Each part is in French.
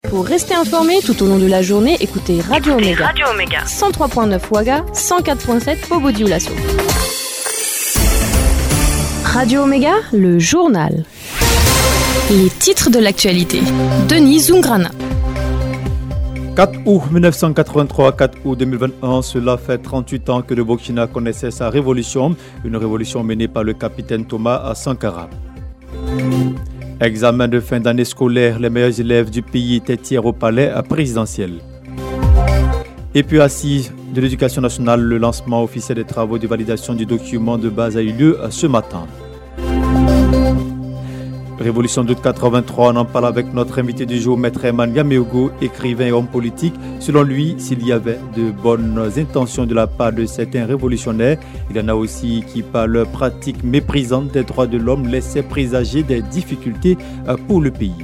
Pour rester informé tout au long de la journée, écoutez Radio Omega. 103.9 Ouaga, 104.7 Bobo Dioulasso. Radio Omega, le journal. Les titres de l'actualité. Denis Zungrana. 4 août 1983, 4 août 2021, cela fait 38 ans que le Burkina connaissait sa révolution, une révolution menée par le capitaine Thomas Sankara. Examen de fin d'année scolaire, les meilleurs élèves du pays étaient hier au palais présidentiel. Et puis assise de l'éducation nationale, le lancement officiel des travaux de validation du document de base a eu lieu ce matin. Révolution d'août 83, on en parle avec notre invité du jour, Maître Emman Yameogo, écrivain et homme politique. Selon lui, s'il y avait de bonnes intentions de la part de certains révolutionnaires, il y en a aussi qui, par leur pratique méprisante des droits de l'homme, laissaient présager des difficultés pour le pays.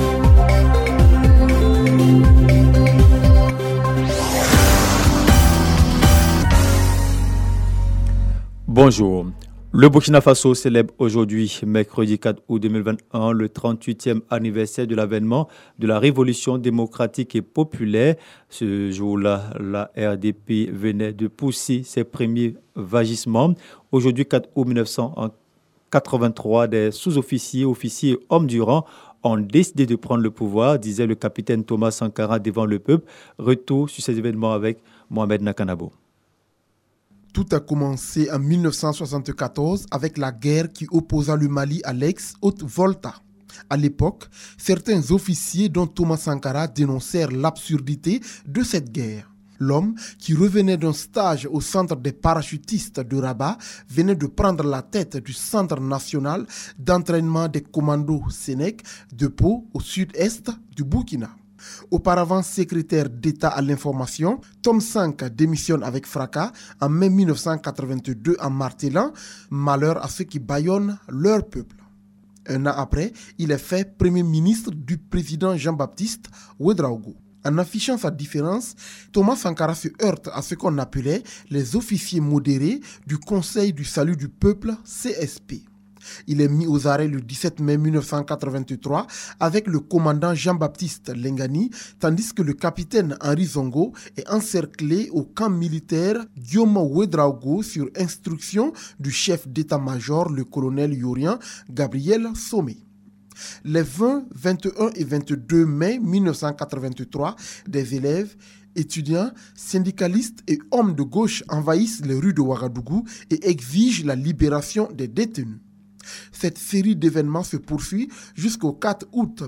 Bonjour. Le Burkina Faso célèbre aujourd'hui, mercredi 4 août 2021, le 38e anniversaire de l'avènement de la Révolution démocratique et populaire. Ce jour-là, la RDP venait de pousser ses premiers vagissements. Aujourd'hui, 4 août 1983, des sous-officiers, officiers et hommes du rang ont décidé de prendre le pouvoir, disait le capitaine Thomas Sankara devant le peuple. Retour sur ces événements avec Mohamed Nakanabo. Tout a commencé en 1974 avec la guerre qui opposa le Mali à l'ex-Haute-Volta. À l'époque, certains officiers, dont Thomas Sankara, dénoncèrent l'absurdité de cette guerre. L'homme, qui revenait d'un stage au centre des parachutistes de Rabat, venait de prendre la tête du centre national d'entraînement des commandos Sénèque de Pau au sud-est du Burkina. Auparavant secrétaire d'État à l'information, Tom Sank démissionne avec fracas en mai 1982 en martelant « Malheur à ceux qui bâillonnent leur peuple ». Un an après, il est fait Premier ministre du président Jean-Baptiste Ouédraogo. En affichant sa différence, Thomas Sankara se heurte à ce qu'on appelait les officiers modérés du Conseil du salut du peuple CSP. Il est mis aux arrêts le 17 mai 1983 avec le commandant Jean-Baptiste Lengani, tandis que le capitaine Henri Zongo est encerclé au camp militaire Guillaume Ouédraogo sur instruction du chef d'état-major, le colonel Yorien Gabriel Somé. Les 20, 21 et 22 mai 1983, des élèves, étudiants, syndicalistes et hommes de gauche envahissent les rues de Ouagadougou et exigent la libération des détenus. Cette série d'événements se poursuit jusqu'au 4 août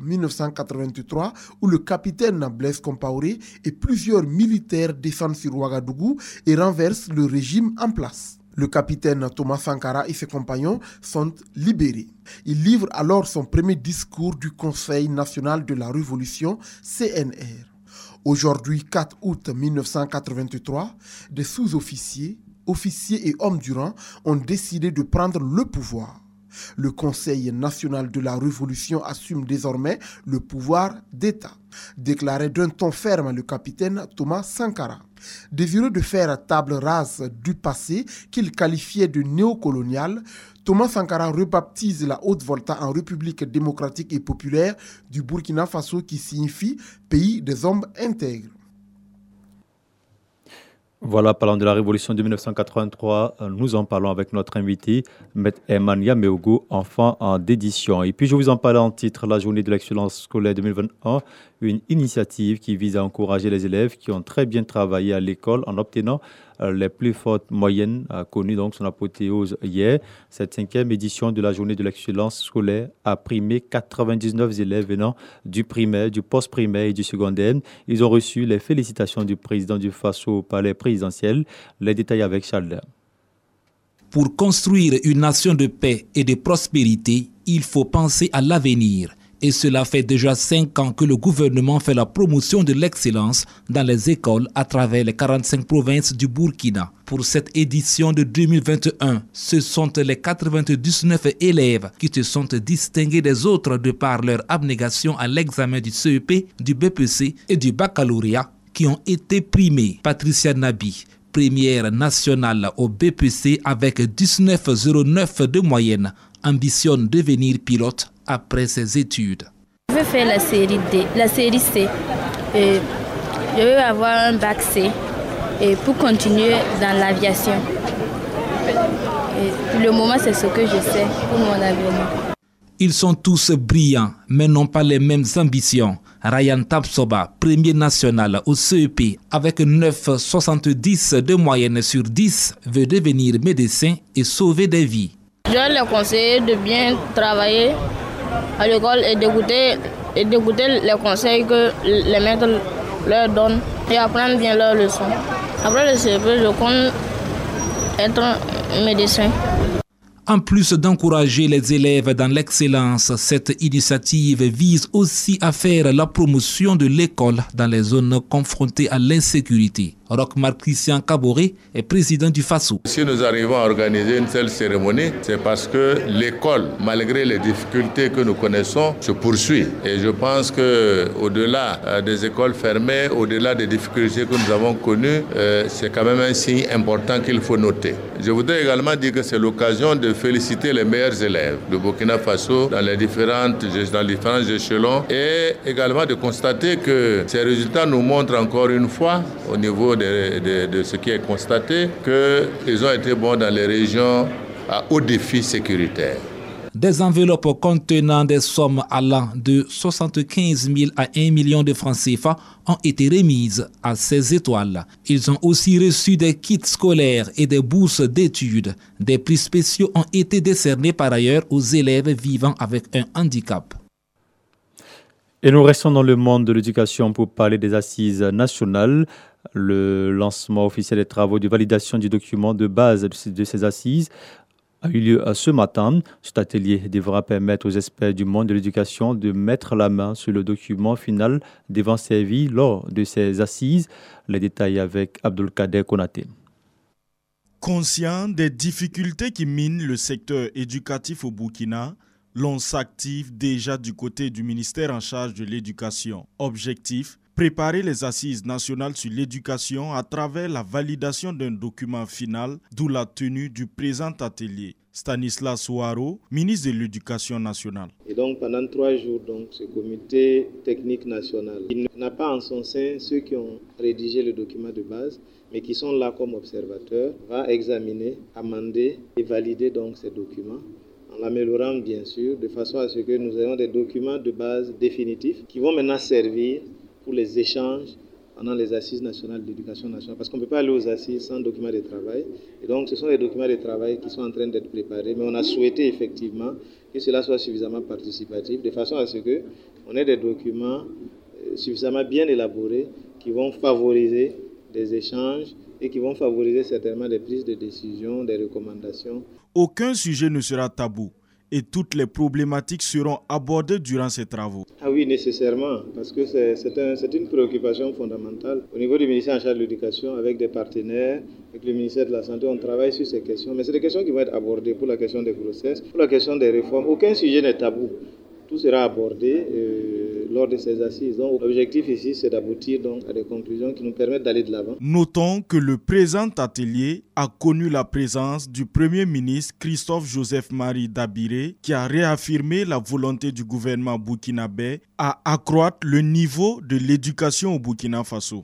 1983 où le capitaine Blaise Compaoré et plusieurs militaires descendent sur Ouagadougou et renversent le régime en place. Le capitaine Thomas Sankara et ses compagnons sont libérés. Il livre alors son premier discours du Conseil national de la Révolution, CNR. Aujourd'hui, 4 août 1983, des sous-officiers, officiers et hommes du rang ont décidé de prendre le pouvoir. Le Conseil national de la Révolution assume désormais le pouvoir d'État, déclarait d'un ton ferme le capitaine Thomas Sankara. Désireux de faire table rase du passé qu'il qualifiait de néocolonial, Thomas Sankara rebaptise la Haute-Volta en République démocratique et populaire du Burkina Faso qui signifie pays des hommes intègres. Voilà, parlant de la révolution de 1983, nous en parlons avec notre invité, Maître Emman Yameogo, enfant d'édition. Et puis je vous en parle en titre, la journée de l'excellence scolaire 2021, une initiative qui vise à encourager les élèves qui ont très bien travaillé à l'école en obtenant les plus fortes moyennes, connues donc son apothéose hier. Cette 5e édition de la journée de l'excellence scolaire a primé 99 élèves venant du primaire, du post-primaire et du secondaire. Ils ont reçu les félicitations du président du Faso au palais présidentiel. Les détails avec Charles. Pour construire une nation de paix et de prospérité, il faut penser à l'avenir. Et cela fait déjà 5 ans que le gouvernement fait la promotion de l'excellence dans les écoles à travers les 45 provinces du Burkina. Pour cette édition de 2021, ce sont les 99 élèves qui se sont distingués des autres de par leur abnégation à l'examen du CEP, du BPC et du baccalauréat qui ont été primés. Patricia Nabi, première nationale au BPC avec 19,09 de moyenne, ambitionne devenir pilote après ses études. Je veux faire la série C. Et je veux avoir un bac C et pour continuer dans l'aviation. Et pour le moment, c'est ce que je sais pour mon avenir. Ils sont tous brillants, mais n'ont pas les mêmes ambitions. Ryan Tapsoba, premier national au CEP, avec 9,70 de moyenne sur 10, veut devenir médecin et sauver des vies. Je vais les conseiller de bien travailler à l'école et d'écouter les conseils que les maîtres leur donnent et apprendre bien leurs leçons. Après le CEP, je compte être médecin. En plus d'encourager les élèves dans l'excellence, cette initiative vise aussi à faire la promotion de l'école dans les zones confrontées à l'insécurité. Roch-Marc Christian Kaboré est président du FASO. Si nous arrivons à organiser une telle cérémonie, c'est parce que l'école, malgré les difficultés que nous connaissons, se poursuit. Et je pense qu'au-delà des écoles fermées, au-delà des difficultés que nous avons connues, c'est quand même un signe important qu'il faut noter. Je voudrais également dire que c'est l'occasion de féliciter les meilleurs élèves de Burkina Faso dans les différents échelons et également de constater que ces résultats nous montrent encore une fois, au niveau de ce qui est constaté, qu'ils ont été bons dans les régions à haut défi sécuritaire. Des enveloppes contenant des sommes allant de 75 000 à 1 million de francs CFA ont été remises à ces étoiles. Ils ont aussi reçu des kits scolaires et des bourses d'études. Des prix spéciaux ont été décernés par ailleurs aux élèves vivant avec un handicap. Et nous restons dans le monde de l'éducation pour parler des assises nationales. Le lancement officiel des travaux de validation du document de base de ces assises a eu lieu ce matin. Cet atelier devra permettre aux experts du monde de l'éducation de mettre la main sur le document final devant servir lors de ces assises. Les détails avec Abdulkader Konaté. Conscient des difficultés qui minent le secteur éducatif au Burkina, l'on s'active déjà du côté du ministère en charge de l'éducation. Objectif: préparer les assises nationales sur l'éducation à travers la validation d'un document final, d'où la tenue du présent atelier. Stanislas Ouaro, ministre de l'Éducation nationale. Et donc pendant 3 jours, ce comité technique national, il n'a pas en son sein ceux qui ont rédigé le document de base, mais qui sont là comme observateurs, va examiner, amender et valider donc ces documents, en l'améliorant bien sûr, de façon à ce que nous ayons des documents de base définitifs qui vont maintenant servir pour les échanges pendant les assises nationales de l'éducation nationale. Parce qu'on ne peut pas aller aux assises sans documents de travail. Et donc, ce sont les documents de travail qui sont en train d'être préparés. Mais on a souhaité effectivement que cela soit suffisamment participatif, de façon à ce qu'on ait des documents suffisamment bien élaborés qui vont favoriser des échanges et qui vont favoriser certainement des prises de décision, des recommandations. Aucun sujet ne sera tabou et toutes les problématiques seront abordées durant ces travaux. Ah oui, nécessairement, parce que c'est une préoccupation fondamentale. Au niveau du ministère en charge de l'éducation, avec des partenaires, avec le ministère de la Santé, on travaille sur ces questions. Mais c'est des questions qui vont être abordées pour la question des grossesses, pour la question des réformes. Aucun sujet n'est tabou. Tout sera abordé lors de ces assises. Donc, l'objectif ici, c'est d'aboutir donc à des conclusions qui nous permettent d'aller de l'avant. Notons que le présent atelier a connu la présence du Premier ministre Christophe-Joseph-Marie Dabiré, qui a réaffirmé la volonté du gouvernement burkinabé à accroître le niveau de l'éducation au Burkina Faso.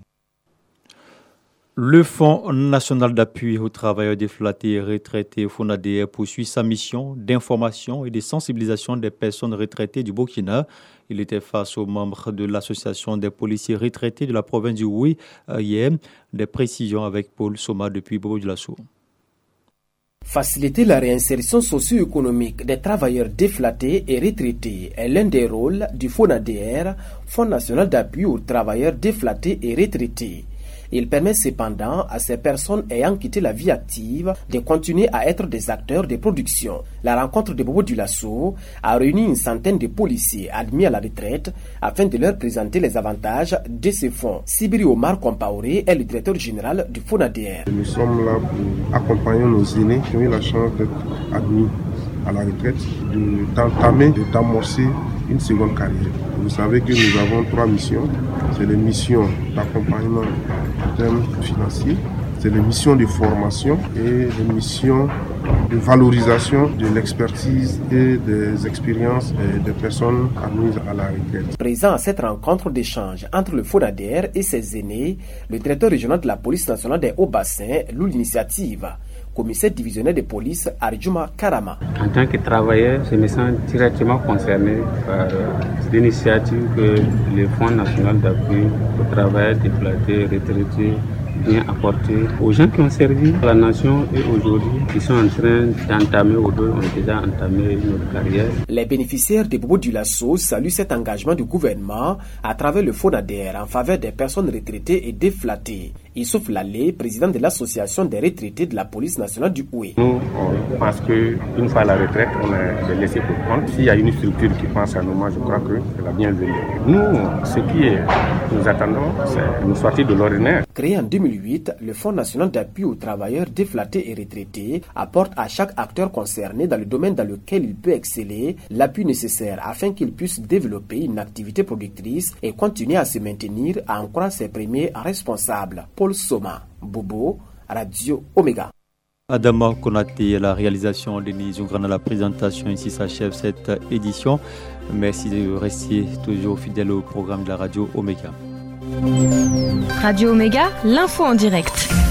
Le Fonds national d'appui aux travailleurs déflattés et retraités, FONADR, poursuit sa mission d'information et de sensibilisation des personnes retraitées du Burkina. Il était face aux membres de l'association des policiers retraités de la province du Houé hier. Des précisions avec Paul Soma depuis Bobo-Dioulasso. Faciliter la réinsertion socio-économique des travailleurs déflattés et retraités est l'un des rôles du FONADR, Fonds national d'appui aux travailleurs déflattés et retraités. Il permet cependant à ces personnes ayant quitté la vie active de continuer à être des acteurs de production. La rencontre de Bobo-Dioulasso a réuni une centaine de policiers admis à la retraite afin de leur présenter les avantages de ces fonds. Sibiri Omar Compaoré est le directeur général du FONADR. Nous sommes là pour accompagner nos aînés qui ont eu la chance d'être admis à la retraite, d'amorcer une seconde carrière. Vous savez que nous avons 3 missions. C'est les missions d'accompagnement en termes financiers, c'est les missions de formation et les missions de valorisation de l'expertise et des expériences des personnes admises à la retraite. Présent à cette rencontre d'échange entre le FONADER et ses aînés, le directeur régional de la police nationale des Hauts-Bassins loue l'initiative. Commissaire divisionnaire de police Arjuma Karama. En tant que travailleur, je me sens directement concerné par l'initiative que le Fonds national d'appui aux travailleurs déplacés, retraités, vient apporter aux gens qui ont servi la nation et aujourd'hui qui sont en train d'entamer ou d'autres ont déjà entamé notre carrière. Les bénéficiaires de Bobo Dioulasso saluent cet engagement du gouvernement à travers le FONADER en faveur des personnes retraitées et déflattées. Issouf Lalé, président de l'association des retraités de la police nationale du Houé. Nous, on pense qu'une fois à la retraite, on est laissé pour compte. S'il y a une structure qui pense à nous, moi je crois que c'est la bienvenue. Nous, ce qui nous attendons, c'est une sortie de l'ordinaire. Créé en 2008, le Fonds national d'appui aux travailleurs déflattés et retraités apporte à chaque acteur concerné dans le domaine dans lequel il peut exceller l'appui nécessaire afin qu'il puisse développer une activité productrice et continuer à se maintenir à en croire ses premiers responsables. Paul Soma, Bobo, Radio Omega. Adama Konaté, la réalisation, Denis Zungran à la présentation, ici s'achève cette édition. Merci de rester toujours fidèle au programme de la Radio Omega. Radio Omega, l'info en direct.